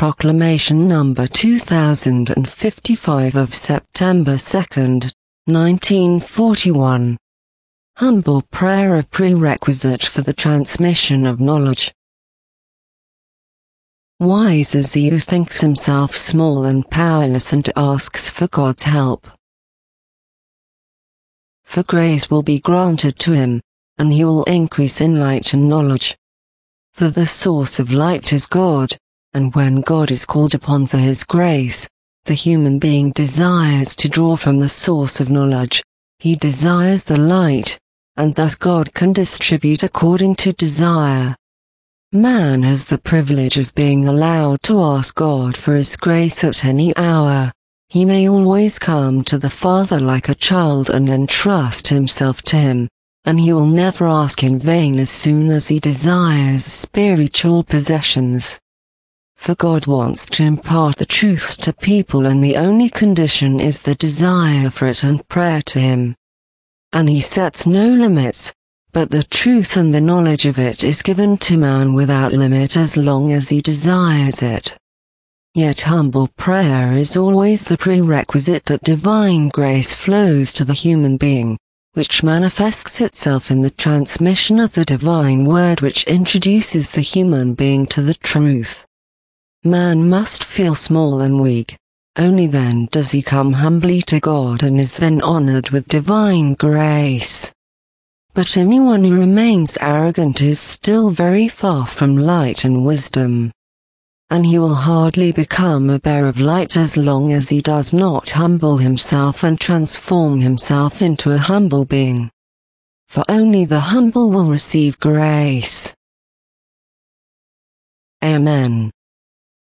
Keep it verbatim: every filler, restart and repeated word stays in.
Proclamation number two thousand fifty-five of September second, nineteen forty-one. Humble prayer, a prerequisite for the transmission of knowledge. Wise is he who thinks himself small and powerless and asks for God's help. For grace will be granted to him, and he will increase in light and knowledge. For the source of light is God, and when God is called upon for his grace, the human being desires to draw from the source of knowledge. He desires the light, and thus God can distribute according to desire. Man has the privilege of being allowed to ask God for his grace at any hour. He may always come to the Father like a child and entrust himself to him, and he will never ask in vain as soon as he desires spiritual possessions. For God wants to impart the truth to people, and the only condition is the desire for it and prayer to him. And he sets no limits, but the truth and the knowledge of it is given to man without limit as long as he desires it. Yet humble prayer is always the prerequisite that divine grace flows to the human being, which manifests itself in the transmission of the divine word which introduces the human being to the truth. Man must feel small and weak, only then does he come humbly to God and is then honored with divine grace. But anyone who remains arrogant is still very far from light and wisdom, and he will hardly become a bearer of light as long as he does not humble himself and transform himself into a humble being. For only the humble will receive grace. Amen.